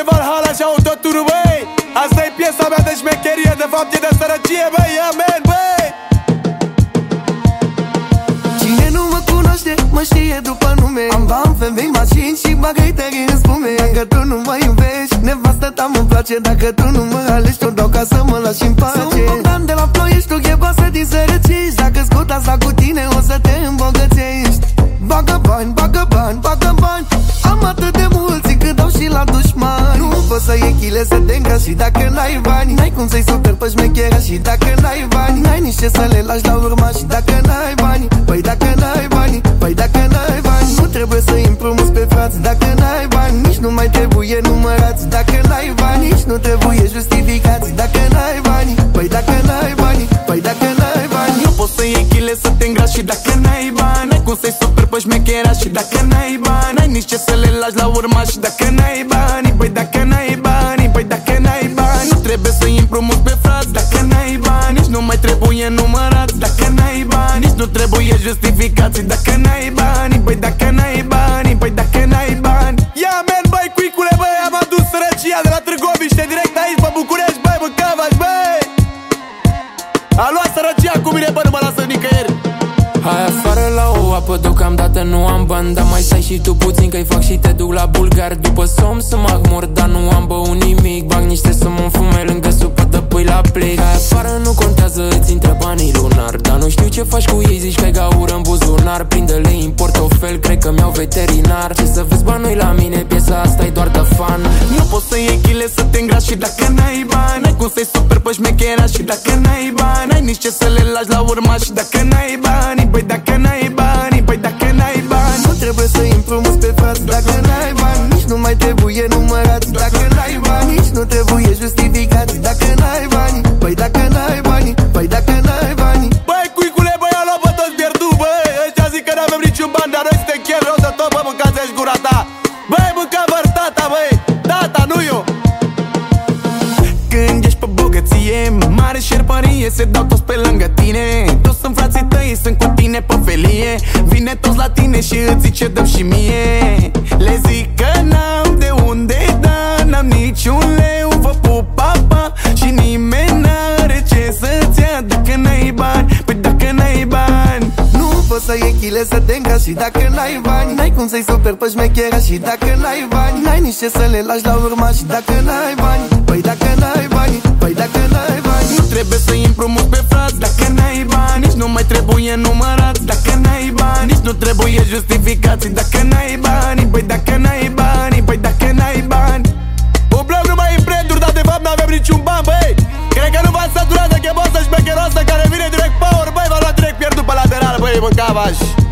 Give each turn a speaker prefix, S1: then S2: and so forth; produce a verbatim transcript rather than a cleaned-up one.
S1: de Valhalla și autotune, băi. Asta e piesa mea de șmecherie, de fapt e de sărăcie, băi, amen, băi.
S2: Cine nu mă cunoaște, mă știe după nume. Am bani, femei, mașini și bagăiteri în spume. Dacă tu nu mă iubești, nevastă ta mă place. Dacă tu nu mă alegi, tot dau ca să mă lași în pace. Sunt Bogdan de la Ploiești, tu ghebasă din Sărăciști. Dacă scot asta cu tine, o să te îmbogățești. Bagă bani, bagă bani, bagă bani. Am atât de mulți cât dau și la dușmani. Nu poți să iei chile să te încași și dacă n-ai bani. N-ai cum să-i superi pe șmechera și dacă n-ai bani. N-ai nici ce să le lași la urma și dacă n-ai bani. Păi dacă n-ai bani, păi dacă n-ai bani. Nu trebuie să-i împrumuți pe frați dacă n-ai bani. Nici nu mai trebuie numărați dacă n-ai bani. Nici nu trebuie justificați dacă n-ai bani. Păi dacă n-ai bani, păi dacă n-ai bani.
S1: Nu poți să iei chile să te îngrași și dacă n-ai bani. N-ai cum să-i superi pe șmechera și dacă n-ai bani. N-ai nici ce să le lași la urma și dacă n-ai bani. Păi dacă n-ai bani, păi dacă n-ai bani. Nu trebuie să-i împrumuți pe frați dacă n-ai bani. Nici nu mai trebuie numărați dacă n-ai bani. Nici nu trebuie justificații dacă n-ai bani. Păi dacă n-ai bani, păi dacă n-ai bani. Ia men, băi, cuicule, băi, am adus sărăcia de la Târgoviște direct aici pe București, băi, Mâncavaș, băi. A luat sărăcia cu mine, bă, nu mă lasă nicăieri.
S3: Hai afară la o apă, deocamdată nu am bani. Dar mai stai și tu puțin că-i fac și te duc la bulgar. După somn să mă agmur, dar nu am băut nimic. Bag niște să mă înfume lângă supă de pui la plic. Hai afară nu contează, îți intră banii lunar. Dar nu știu ce faci cu ei, zici că ai gaură în buzunar. Prinde-le în portofel, cred că mi-au veterinar. Ce să vezi banui la mine, piesa asta e doar de fan.
S1: Nu poți să iei chile să te îngrași și dacă n-ai bani. N-ai cum să-i superi pe șmechera și dacă n-ai bani. N-ai nici ce să le lași la urma și dacă n-ai bani. Păi dacă n-ai bani, păi dacă n-ai bani.
S2: Nu trebuie să-i împrumuți pe frați dacă n-ai bani. Nici nu mai trebuie numărați dacă n-ai bani. Nici nu trebuie justificați dacă n-ai bani. Păi dacă n-ai bani, păi dacă n-ai bani.
S1: Băi, cuicule, băi, a luat pe toți pierdut, băi. Ăștia zic că n-avem niciun bani, dar noi suntem chiar rău de tot, bă, mâncați-și gura ta. Băi, mânca-văr tata, băi, tata, nu eu. Când ești pe bogăție, mare șerpărie, se dau toți pe lângă tine. Toți sunt frații tăi, sunt cu tine pe felie. Vine toți la tine și îți zice dă și mie. Le zic că n-am de unde da, n-am niciun leu, vă pup, papa. Și nimeni n-are ce să-ți ia dacă n-ai bani, păi dacă n-ai bani.
S2: Nu poți să iei chile să te încași și dacă n-ai bani. N-ai cum să-i superi pe șmechera și dacă n-ai bani. N-ai nici ce să le lași la urma și dacă n-ai bani. Păi dacă n-ai bani, păi dacă n-ai bani.
S1: Nu trebuie să-i împrumuți pe frați dacă n-ai bani. Nici nu mai trebuie numărați dacă n-ai bani. Nici nu trebuie justificații dacă n-ai bani. Păi dacă n-ai bani, păi dacă n-ai bani. Umblăm numai în branduri, dar de fapt n-avem niciun ban, băi. Cred că nu v-ați săturat de chemosă șmecheroasă care vine direct power, băi, v-a luat direct pierdut pe lateral, băi, Mâncavaș.